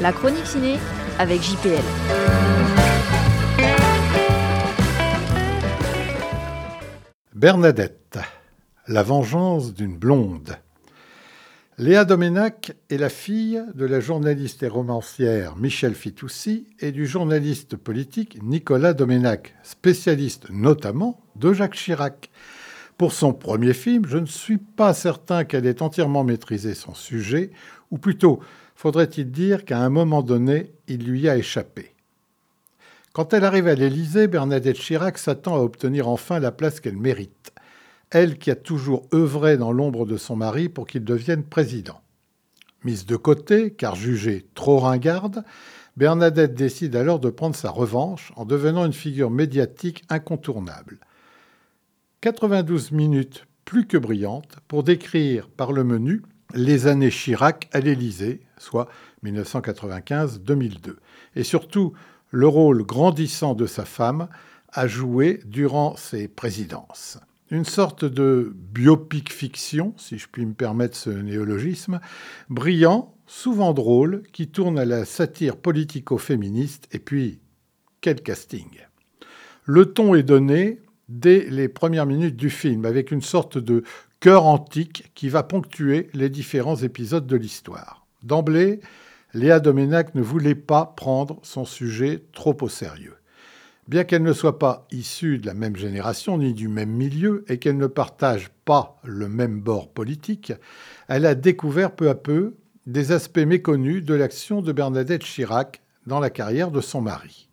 La chronique ciné avec JPL. Bernadette, la vengeance d'une blonde. Léa Doménac est la fille de la journaliste et romancière Michèle Fitoussi et du journaliste politique Nicolas Doménac, spécialiste notamment de Jacques Chirac. Pour son premier film, je ne suis pas certain qu'elle ait entièrement maîtrisé son sujet, ou plutôt, faudrait-il dire qu'à un moment donné, il lui a échappé. Quand elle arrive à l'Élysée, Bernadette Chirac s'attend à obtenir enfin la place qu'elle mérite. Elle qui a toujours œuvré dans l'ombre de son mari pour qu'il devienne président. Mise de côté, car jugée trop ringarde, Bernadette décide alors de prendre sa revanche en devenant une figure médiatique incontournable. 92 minutes plus que brillantes pour décrire par le menu les années Chirac à l'Élysée, soit 1995-2002. Et surtout, le rôle grandissant de sa femme à jouer durant ses présidences. Une sorte de biopic fiction, si je puis me permettre ce néologisme, brillant, souvent drôle, qui tourne à la satire politico-féministe, et puis, quel casting. Le ton est donné dès les premières minutes du film, avec une sorte de chœur antique qui va ponctuer les différents épisodes de l'histoire. D'emblée, Léa Doménac ne voulait pas prendre son sujet trop au sérieux. Bien qu'elle ne soit pas issue de la même génération ni du même milieu et qu'elle ne partage pas le même bord politique, elle a découvert peu à peu des aspects méconnus de l'action de Bernadette Chirac dans la carrière de son mari.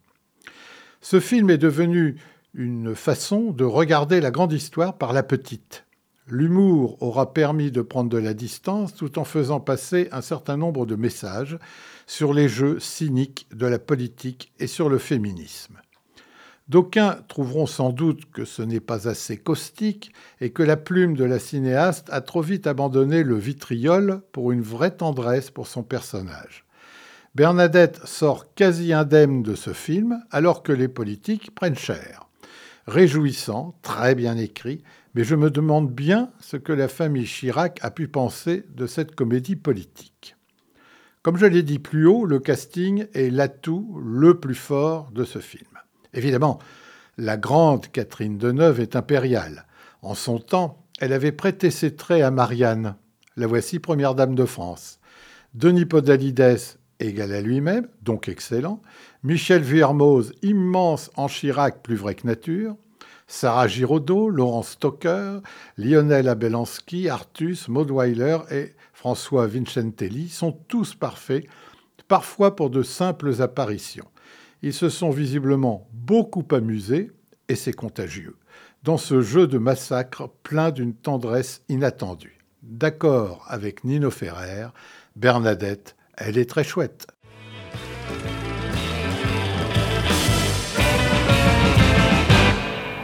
Ce film est devenu une façon de regarder la grande histoire par la petite. L'humour aura permis de prendre de la distance tout en faisant passer un certain nombre de messages sur les jeux cyniques de la politique et sur le féminisme. D'aucuns trouveront sans doute que ce n'est pas assez caustique et que la plume de la cinéaste a trop vite abandonné le vitriol pour une vraie tendresse pour son personnage. Bernadette sort quasi indemne de ce film alors que les politiques prennent cher. Réjouissant, très bien écrit, mais je me demande bien ce que la famille Chirac a pu penser de cette comédie politique. Comme je l'ai dit plus haut, le casting est l'atout le plus fort de ce film. Évidemment, la grande Catherine Deneuve est impériale. En son temps, elle avait prêté ses traits à Marianne. La voici première dame de France. Denis Podalides, égal à lui-même, donc excellent. Michel Vuillermoz, immense en Chirac, plus vrai que nature. Sarah Giraudot, Laurence Stocker, Lionel Abelansky, Artus, Maud Weiler et François Vincentelli sont tous parfaits, parfois pour de simples apparitions. Ils se sont visiblement beaucoup amusés, et c'est contagieux, dans ce jeu de massacre plein d'une tendresse inattendue. D'accord avec Nino Ferrer, Bernadette, elle est très chouette.